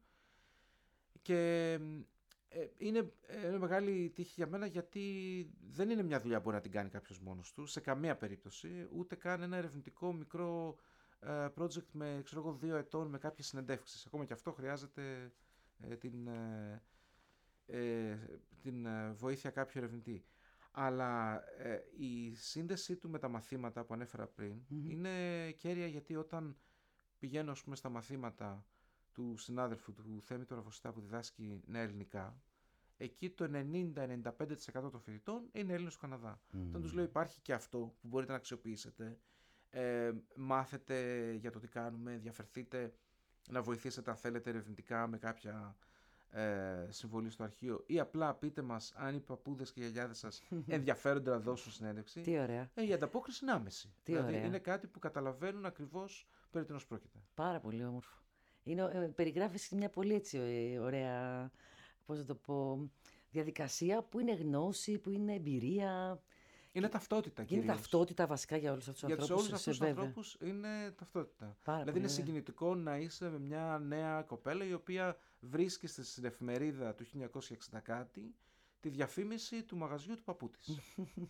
Και ε, είναι, είναι μεγάλη τύχη για μένα, γιατί δεν είναι μια δουλειά που μπορεί να την κάνει κάποιος μόνος του, σε καμία περίπτωση, ούτε καν ένα ερευνητικό μικρό ε, project με, ξέρω εγώ, δύο ετών με κάποιες συνεντεύξεις. Ακόμα και αυτό χρειάζεται ε, την, ε, ε, την ε, βοήθεια κάποιου ερευνητή. Αλλά ε, η σύνδεσή του με τα μαθήματα που ανέφερα πριν mm-hmm. είναι κέρια, γιατί όταν πηγαίνω, ας πούμε, στα μαθήματα του συνάδελφου του Θέμη του Ραβοσιτά που διδάσκει νέα ελληνικά, εκεί το ενενήντα με ενενήντα πέντε τοις εκατό των φοιτητών είναι Έλληνες του Καναδά. Mm. Όταν τους λέω υπάρχει και αυτό που μπορείτε να αξιοποιήσετε, ε, μάθετε για το τι κάνουμε, ενδιαφερθείτε να βοηθήσετε αν θέλετε ερευνητικά με κάποια ε, συμβολή στο αρχείο, ή απλά πείτε μας αν οι παππούδες και οι γιαγιάδες σας ενδιαφέρονται να δώσουν συνέντευξη. Τι ωραία. Ε, η ανταπόκριση είναι άμεση. Τι δηλαδή ωραία. είναι κάτι που καταλαβαίνουν ακριβώς περί τίνος πρόκειται. Πάρα πολύ όμορφο. Είναι, ε, περιγράφεις μια πολύ έτσι ε, ωραία, πώς να το πω, διαδικασία που είναι γνώση, που είναι εμπειρία. Είναι ταυτότητα κυρίως. Είναι ταυτότητα βασικά για όλους αυτούς τους ανθρώπους. Για όλους αυτούς τους ανθρώπους είναι ταυτότητα. Πάρα δηλαδή είναι ωραία. συγκινητικό να είσαι με μια νέα κοπέλα η οποία βρίσκει στην εφημερίδα του χίλια εννιακόσια εξήντα κάτι τη διαφήμιση του μαγαζιού του παππού της.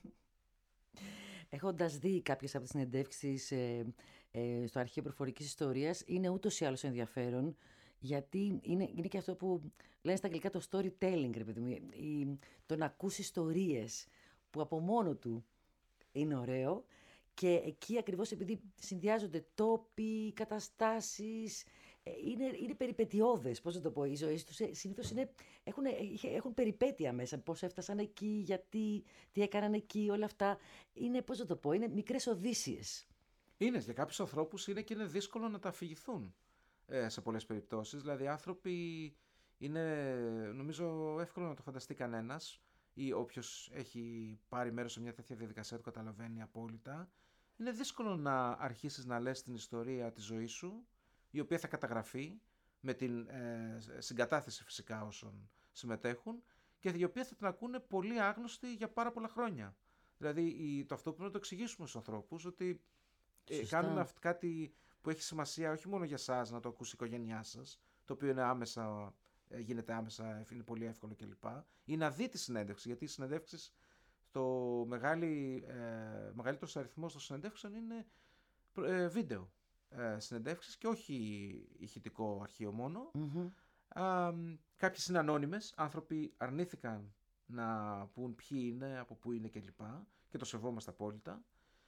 Έχοντας δει κάποιες από τις συνεντεύξεις ε, ε, στο Αρχείο Προφορικής Ιστορίας, είναι ούτως ή άλλως ενδιαφέρον, γιατί είναι, είναι και αυτό που λένε στα αγγλικά το storytelling, ρε παιδί μου, η, το να ακούσει ιστορίες που από μόνο του είναι ωραίο, και εκεί ακριβώς επειδή συνδυάζονται τόποι, καταστάσεις, είναι, είναι περιπετειώδες, πώς να το πω, οι ζωές τους συνήθως είναι, έχουν, έχουν περιπέτεια μέσα, πώς έφτασαν εκεί, γιατί, τι έκαναν εκεί, όλα αυτά, είναι, πώς να το πω, είναι μικρές οδύσσιες. Είναι, για κάποιους ανθρώπους είναι και είναι δύσκολο να τα αφηγηθούν ε, σε πολλές περιπτώσεις, δηλαδή άνθρωποι είναι, νομίζω, εύκολο να το φανταστεί κανένας, ή όποιος έχει πάρει μέρος σε μια τέτοια διαδικασία το καταλαβαίνει απόλυτα. Είναι δύσκολο να αρχίσεις να λες την ιστορία της ζωής σου, η οποία θα καταγραφεί με την ε, συγκατάθεση φυσικά όσων συμμετέχουν, και η οποία θα την ακούνε πολύ άγνωστοι για πάρα πολλά χρόνια. Δηλαδή η, το αυτό που πρέπει να το εξηγήσουμε στους ανθρώπους, ότι ε, κάνουμε αυτό, κάτι που έχει σημασία όχι μόνο για εσάς να το ακούσει η οικογένειά σας, το οποίο είναι άμεσα, ε, γίνεται άμεσα, είναι πολύ εύκολο κλπ. Ή να δει τη συνέντευξη, γιατί οι συνέντευξεις, το μεγάλη, ε, μεγαλύτερος αριθμός των συνεντεύξεων είναι ε, βίντεο ε, συνεντεύξεις και όχι ηχητικό αρχείο μόνο. Mm-hmm. Α, κάποιες είναι ανώνυμες, άνθρωποι αρνήθηκαν να πούν ποιοι είναι, από πού είναι κλπ. Και το σεβόμαστε απόλυτα.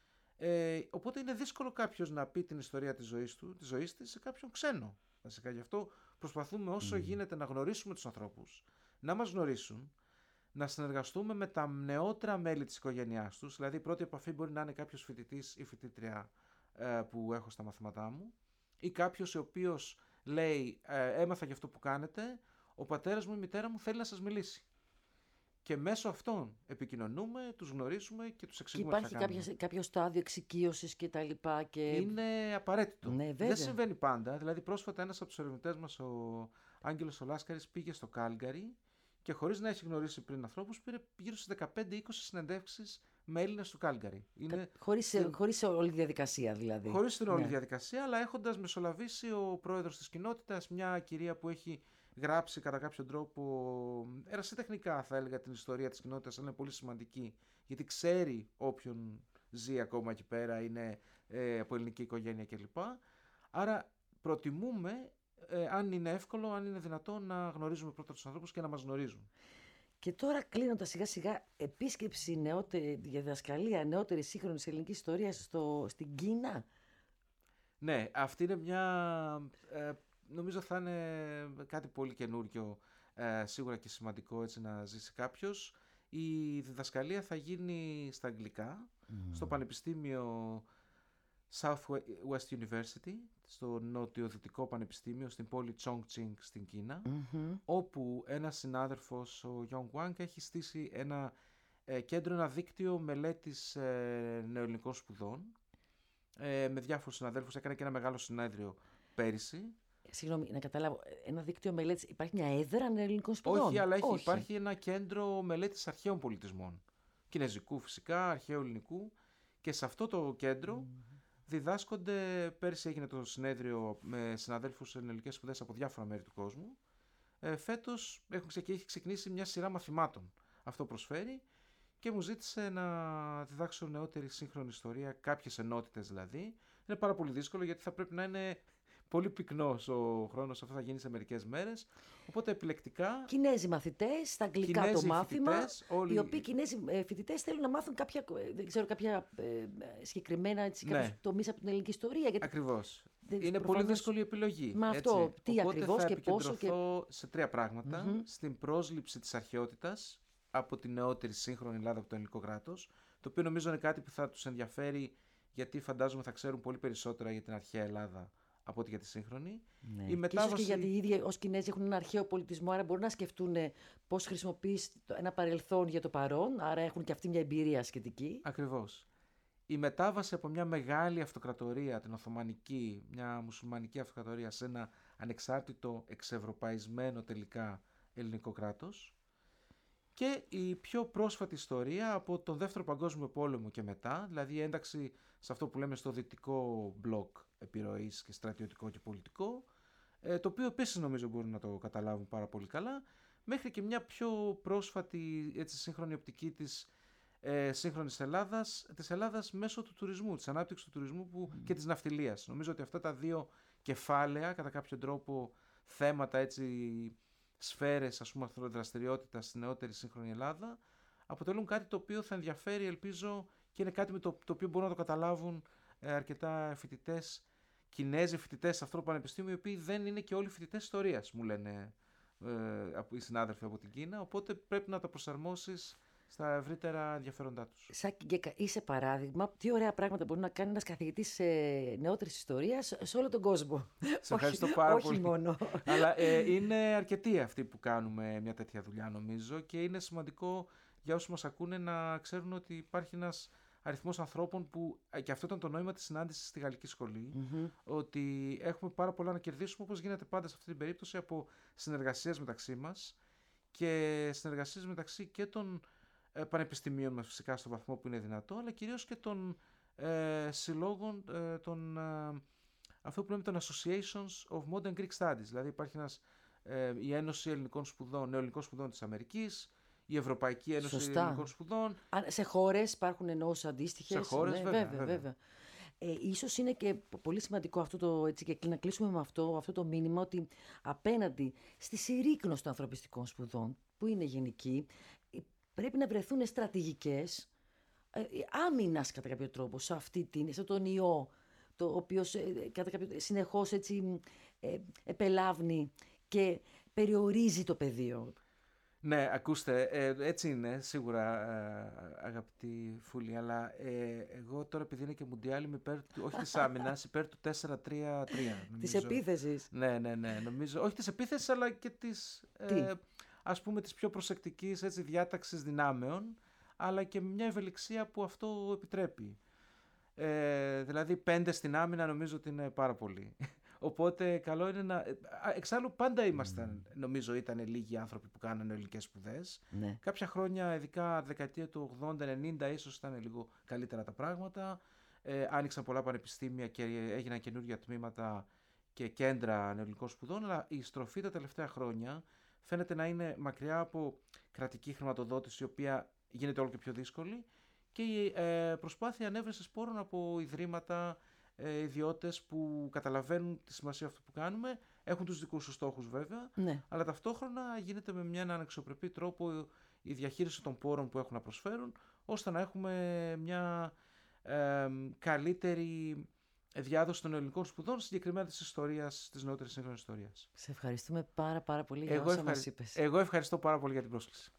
Ε, οπότε είναι δύσκολο κάποιος να πει την ιστορία της ζωής του, της ζωής της, σε κάποιον ξένο. Βασικά γι' αυτό προσπαθούμε όσο mm. γίνεται να γνωρίσουμε τους ανθρώπους, να μας γνωρίσουν, να συνεργαστούμε με τα νεότερα μέλη της οικογένειάς τους. Δηλαδή η πρώτη επαφή μπορεί να είναι κάποιος φοιτητής ή φοιτήτρια ε, που έχω στα μαθήματά μου, ή κάποιος ο οποίος λέει ε, έμαθα για αυτό που κάνετε, ο πατέρας μου, η μητέρα μου θέλει να σας μιλήσει. Και μέσω αυτών επικοινωνούμε, τους γνωρίζουμε και τους εξηγούμε. Και υπάρχει κάποια, κάποιο στάδιο εξοικείωσης και τα λοιπά. Και... είναι απαραίτητο. Ναι, δεν συμβαίνει πάντα. Δηλαδή πρόσφατα ένας από τους ερευνητές μας, ο Άγγελος Ολάσκαρης, πήγε στο Κάλγκαρι και χωρίς να έχει γνωρίσει πριν ανθρώπους, πήρε γύρω στις δεκαπέντε είκοσι συνεντεύξεις με Έλληνες του Κάλγκαρι. Είναι... Χωρίς, στην... χωρίς όλη τη διαδικασία δηλαδή. Χωρίς την όλη ναι. διαδικασία, αλλά έχοντας μεσολαβήσει ο πρόεδρος της κοινότητας, μια κυρία που έχει γράψει κατά κάποιο τρόπο ερασιτεχνικά, θα έλεγα, την ιστορία της κοινότητας, αλλά είναι πολύ σημαντική, γιατί ξέρει όποιον ζει ακόμα εκεί πέρα, είναι ε, από ελληνική οικογένεια κλπ. Άρα προτιμούμε ε, αν είναι εύκολο, αν είναι δυνατό να γνωρίζουμε πρώτα τους ανθρώπους και να μας γνωρίζουν. Και τώρα κλείνοντας σιγά σιγά, επίσκεψη νεότερη, για διδασκαλία νεότερης σύγχρονης ελληνικής ιστορίας στο, στην Κίνα. Ναι, αυτή είναι μια, ε, νομίζω θα είναι κάτι πολύ καινούριο, ε, σίγουρα και σημαντικό έτσι να ζήσει κάποιος. Η διδασκαλία θα γίνει στα αγγλικά, mm. στο Πανεπιστήμιο Southwest University, στο Νοτιοδυτικό Πανεπιστήμιο, στην πόλη Chongqing στην Κίνα, mm-hmm. όπου ένας συνάδελφος, ο Yong Wang, έχει στήσει ένα ε, κέντρο, ένα δίκτυο μελέτης ε, νεοελληνικών σπουδών, ε, με διάφορους συναδέλφους. Έκανε και ένα μεγάλο συνέδριο πέρυσι. Συγγνώμη, να καταλάβω, ένα δίκτυο μελέτης, υπάρχει μια έδρα νεοελληνικών σπουδών? Όχι, αλλά έχει, Όχι. υπάρχει ένα κέντρο μελέτης αρχαίων πολιτισμών. Κινεζικού φυσικά, αρχαίου ελληνικού. Και σε αυτό το κέντρο mm. διδάσκονται, πέρσι έγινε το συνέδριο με συναδέλφους σε ελληνικές σπουδές από διάφορα μέρη του κόσμου. Ε, φέτος έχουν ξεκι, έχει ξεκινήσει μια σειρά μαθημάτων. Αυτό προσφέρει και μου ζήτησε να διδάξω νεότερη σύγχρονη ιστορία, κάποιες ενότητες δηλαδή. Είναι πάρα πολύ δύσκολο γιατί θα πρέπει να είναι πολύ πυκνός ο χρόνος, αυτό θα γίνει σε μερικές μέρες. Οπότε επιλεκτικά. Κινέζοι μαθητές, στα αγγλικά Κινέζοι το μάθημα. Φοιτητές, όλοι... Οι οποίοι Κινέζοι φοιτητές θέλουν να μάθουν κάποια, δεν ξέρω, κάποια ε, συγκεκριμένα έτσι, ναι. κάποιους τομείς από την ελληνική ιστορία. Γιατί... Ακριβώς. Δεν, είναι προφανώς... πολύ δύσκολη επιλογή. Μα αυτό, έτσι. τι Οπότε ακριβώς θα και πόσο. Και... σε τρία πράγματα. Mm-hmm. Στην πρόσληψη της αρχαιότητας από την νεότερη σύγχρονη Ελλάδα, από το ελληνικό κράτος. Το οποίο νομίζω είναι κάτι που θα τους ενδιαφέρει, γιατί φαντάζομαι θα ξέρουν πολύ περισσότερα για την αρχαία Ελλάδα από ότι για τη σύγχρονη. Ναι. Η μετάβαση... Και ίσως και γιατί οι ίδιοι ως Κινέζοι έχουν ένα αρχαίο πολιτισμό, άρα μπορούν να σκεφτούν πώς χρησιμοποιείς ένα παρελθόν για το παρόν, άρα έχουν και αυτή μια εμπειρία σχετική. Ακριβώς. Η μετάβαση από μια μεγάλη αυτοκρατορία, την Οθωμανική, μια μουσουλμανική αυτοκρατορία, σε ένα ανεξάρτητο, εξευρωπαϊσμένο τελικά ελληνικό κράτος. Και η πιο πρόσφατη ιστορία από τον Δεύτερο Παγκόσμιο Πόλεμο και μετά, δηλαδή η ένταξη σε αυτό που λέμε στο δυτικό μπλοκ επιρροής και στρατιωτικό και πολιτικό, το οποίο επίσης νομίζω μπορούν να το καταλάβουν πάρα πολύ καλά, μέχρι και μια πιο πρόσφατη έτσι, σύγχρονη οπτική της ε, σύγχρονης Ελλάδας, της Ελλάδας μέσω του τουρισμού, της ανάπτυξης του τουρισμού που, mm. και της ναυτιλίας. Νομίζω ότι αυτά τα δύο κεφάλαια, κατά κάποιο τρόπο θέματα έτσι, σφαίρες ας πούμε δραστηριότητας στη νεότερη σύγχρονη Ελλάδα, αποτελούν κάτι το οποίο θα ενδιαφέρει, ελπίζω, και είναι κάτι με το, το οποίο μπορούν να το καταλάβουν ε, αρκετά φοιτητές, Κινέζοι φοιτητές σε αυτό το πανεπιστήμιο, οι οποίοι δεν είναι και όλοι φοιτητές ιστορίας, μου λένε ε, οι συνάδελφοι από την Κίνα, οπότε πρέπει να τα προσαρμόσεις στα ευρύτερα ενδιαφέροντά τους. Σάκη Γκέκα, είσαι παράδειγμα. Τι ωραία πράγματα μπορεί να κάνει ένας καθηγητής νεότερης ιστορίας σε όλο τον κόσμο. Σε ευχαριστώ πάρα όχι πολύ. Όχι μόνο. Αλλά ε, είναι αρκετοί αυτοί που κάνουμε μια τέτοια δουλειά νομίζω και είναι σημαντικό για όσους μας ακούνε να ξέρουν ότι υπάρχει ένας αριθμός ανθρώπων που, και αυτό ήταν το νόημα της συνάντησης στη Γαλλική Σχολή, mm-hmm. ότι έχουμε πάρα πολλά να κερδίσουμε, όπως γίνεται πάντα σε αυτή την περίπτωση, από συνεργασίες μεταξύ μας και συνεργασίες μεταξύ και των ε, πανεπιστημίων μας φυσικά στο βαθμό που είναι δυνατό, αλλά κυρίως και των ε, συλλόγων, ε, των, ε, αυτό που λέμε των Associations of Modern Greek Studies. Δηλαδή υπάρχει ένας, ε, η Ένωση Ελληνικών Σπουδών, Νεοελληνικών Σπουδών της Αμερικής, η Ευρωπαϊκή Ένωση Σωστά. Ελληνικών Σπουδών. Σε χώρες υπάρχουν ενώσεις αντίστοιχες. Σε χώρες, ναι, βέβαια. βέβαια, βέβαια. βέβαια. Ε, ίσως είναι και πολύ σημαντικό αυτό το, έτσι, και να κλείσουμε με αυτό, αυτό το μήνυμα, ότι απέναντι στη συρρίκνωση των ανθρωπιστικών σπουδών, που είναι γενική, πρέπει να βρεθούν στρατηγικές ε, άμυνας κατά κάποιο τρόπο σε αυτή την, σε τον ιό, το οποίο ε, κατά κάποιο, συνεχώς έτσι, ε, επελάβνει και περιορίζει το πεδίο. Ναι, ακούστε, ε, έτσι είναι σίγουρα ε, αγαπητή Φούλη, αλλά ε, εγώ τώρα επειδή είναι και Μουντιάλ είμαι υπέρ του, όχι της άμυνας, υπέρ του τέσσερα τρία τρία. Της επίθεσης. Ναι, ναι, ναι, νομίζω, όχι της επίθεσης αλλά και της, ε, ας πούμε, της πιο προσεκτικής έτσι, διάταξης δυνάμεων, αλλά και μια ευελιξία που αυτό επιτρέπει. Ε, δηλαδή πέντε στην άμυνα νομίζω ότι είναι πάρα πολύ. Οπότε καλό είναι να... Εξάλλου πάντα ήμασταν, mm. νομίζω ήταν λίγοι άνθρωποι που κάνανε ελληνικές σπουδές. Ναι. Κάποια χρόνια, ειδικά δεκαετία του ογδόντα ενενήντα, ίσως ήταν λίγο καλύτερα τα πράγματα. Ε, άνοιξαν πολλά πανεπιστήμια και έγιναν καινούργια τμήματα και κέντρα νεοελληνικών σπουδών, αλλά η στροφή τα τελευταία χρόνια φαίνεται να είναι μακριά από κρατική χρηματοδότηση, η οποία γίνεται όλο και πιο δύσκολη, και η ε, προσπάθεια ανέβρεσης πόρων από ιδρύματα ε, ιδιώτες που καταλαβαίνουν τη σημασία αυτού που κάνουμε, έχουν τους δικούς τους στόχους βέβαια, Ναι. αλλά ταυτόχρονα γίνεται με μια αναξιοπρεπή τρόπο η διαχείριση των πόρων που έχουν να προσφέρουν, ώστε να έχουμε μια ε, καλύτερη διάδοση των ελληνικών σπουδών, συγκεκριμένα της ιστορίας, της νεότερης σύγχρονης ιστορίας. Σε ευχαριστούμε πάρα πάρα πολύ για Εγώ, όσα ευχαρι... μας είπες. Εγώ ευχαριστώ πάρα πολύ για την πρόσκληση.